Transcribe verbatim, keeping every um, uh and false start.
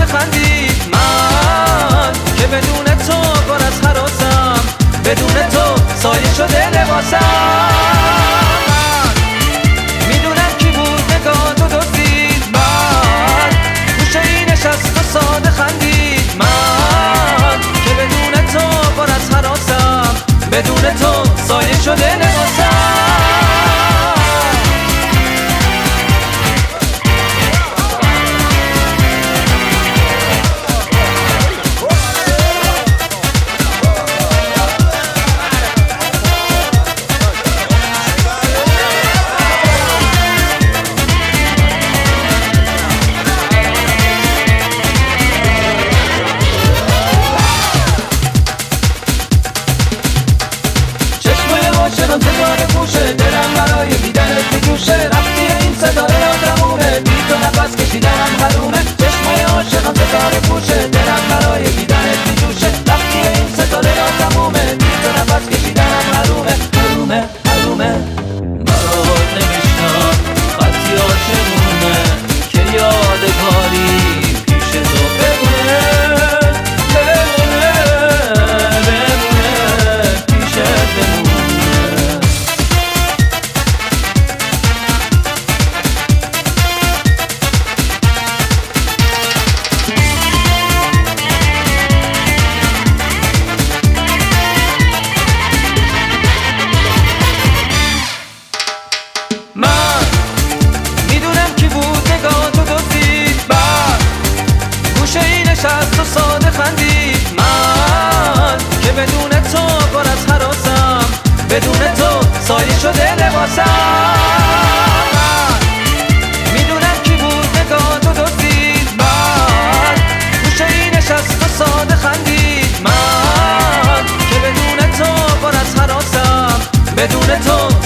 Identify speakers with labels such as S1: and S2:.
S1: خندید. من که بدون تو پر از هراسم، بدون تو سایه شده لباسم. میدونم کی بود نگاه تو دزدید، من گوشه ای نشست و ساده خندید. من که بدون تو پر از هراسم، بدون تو سایه شده لباسم. چرا تکار گوشه دلم برای دیدنت میجوشه. رفتی این ستاره آدمونه، بی تو نفس کشیدنم حرومه. چشمای عاشقم تکار گوشه دلم برای دیدنت میجوشه. رفتی این ستاره آدمونه، بی تو نفس کشیدنم حرومه. حرومه حرومه برات نمیشنم خطی عاشقونه که یادگاری پیش تو بمونه. بمونه بمونه پیشت بمونه. من میدونم کی بود نگاه تو دزدید، بعد گوشه ای نشست و ساده خندید. من که بدون تو پر از هراسم، بدون تو سایه شده لباسم. من میدونم کی بود نگاه تو دزدید، بعد گوشه ای نشست و ساده خندید. من که بدون تو پر از هراسم، بدون تو